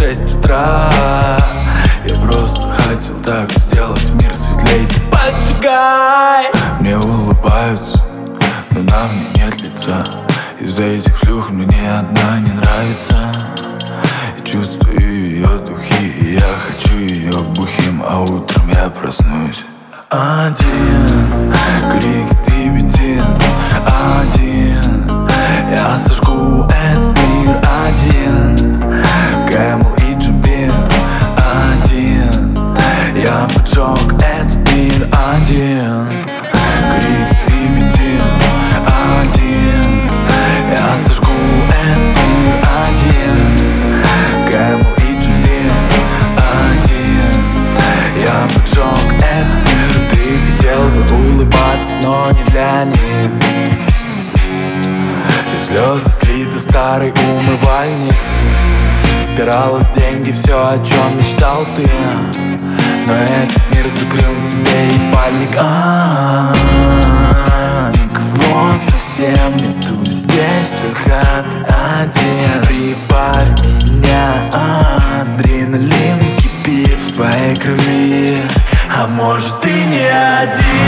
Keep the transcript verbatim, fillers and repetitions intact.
шесть утра. Я просто хотел так сделать мир светлей. Ты поджигай. Мне улыбаются, но на мне нет лица. Из-за этих шлюх мне ни одна не нравится. Я чувствую ее духи, и я хочу ее бухим. А утром я проснусь один, крик ты бензин. Один, я сожгу этот мир. Один, Кэмл и Джимбин. Один, я поджег этот мир. Один, крик ты бензин. Один, я сожгу этот мир. Один, Кэмл и Джимбин. Один, я поджег этот мир. Ты хотел бы улыбаться, но не для них. И слезы слиты, старый умывальник. Впиралось в деньги все, о чем мечтал ты. Но этот мир закрыл тебе ебальник. А-а-а. Никого совсем нету здесь, только ты один. Прибавь меня, адреналин кипит в твоей крови. А может ты не один.